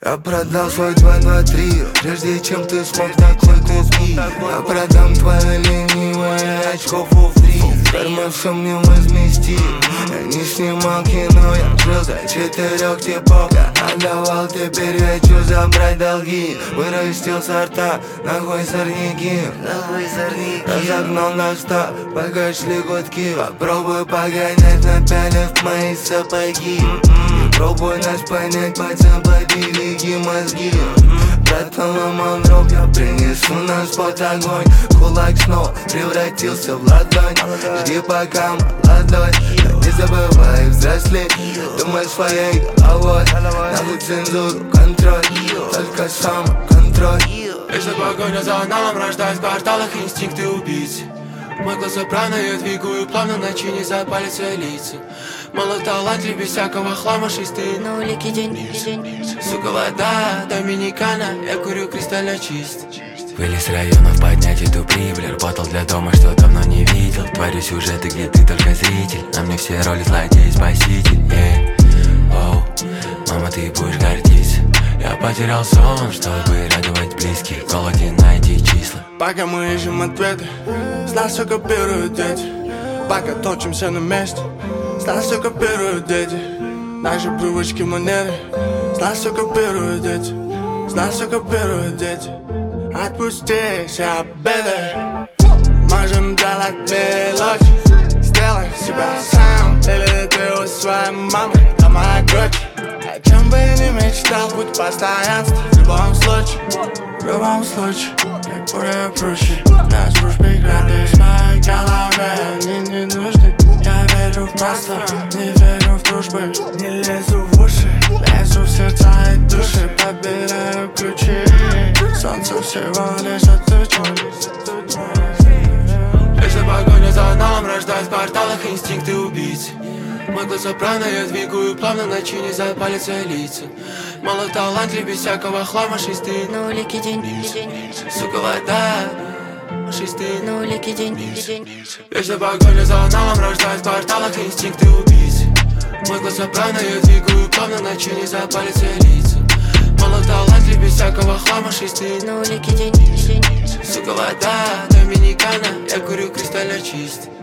Я продал свой 223, прежде чем ты смог такой купить. Я продам твое ленивое очко for free. Карма все мне возмести. Я не снимал кино, я жил за 4 типов. Я отдавал, теперь хочу забрать долги. Вырастил сорта, нахуй сорняки. Разогнал на 100, пока шли гудки. Попробуй погонять, напялив мои сапоги. Пробуй нас понять, пацан, побереги мозги. Братан ломал дров, я принесу нас под огонь. Кулак снова превратился в ладонь. Жди пока молодой, не забывай взрослеть. Думай своей головой, нахуй цензуру, контроль. Только самоконтроль. Если погоня за аналом рождает в кварталах инстинкты убийцы. Мой глаз оправно, я двигаю плавно, ночи не запалятся лица. Мало талантлив, без всякого хлама, шестые на улике день. Сука, вода, доминикана, я курю кристально чист. Вылез с районов поднять эту прибыль. Работал для дома, что давно не видел. Творю сюжеты, где ты только зритель. На мне все роли злодей и спаситель. Оу, мама, ты будешь гордиться. Я потерял сон, чтобы радовать близких. В голоде найти числа. Пока мы ищем ответы, с нас все копируют дети. Пока точимся на месте, с нас все копируют дети. Наши привычки, манеры, с нас все копируют дети. С нас все копируют дети. Отпусти себя, baby. Можем делать мелочи. Сделай себя сам. Или ты у своей мамы, это моя грудь. О чем бы я не мечтал, будь постоянство. В любом случае, как более проще. Для службы грады с моей головы они не нужны. Я верю в просто, не верю в дружбы. Не лезу в уши, лезу в сердца и души. Подбираю ключи, солнце всего лишь отвечу. Если погоня за аналом рождает в кварталах инстинкты убийцы. Мой глаз оправно, я двигаю плавно, ночи не запалятся лица. Мало талантлив, без всякого хлама, шестые на улике день. Сука, вода, шестые на улике день. Если погоня за аналом рождает в кварталах инстинкты убийцы. Мой глаз оправно, я двигаю плавно, ночи не запалятся лица. Мало талантлив, без всякого хлама, шестые на улике день. Сука, вода, доминикана, я курю кристально чист.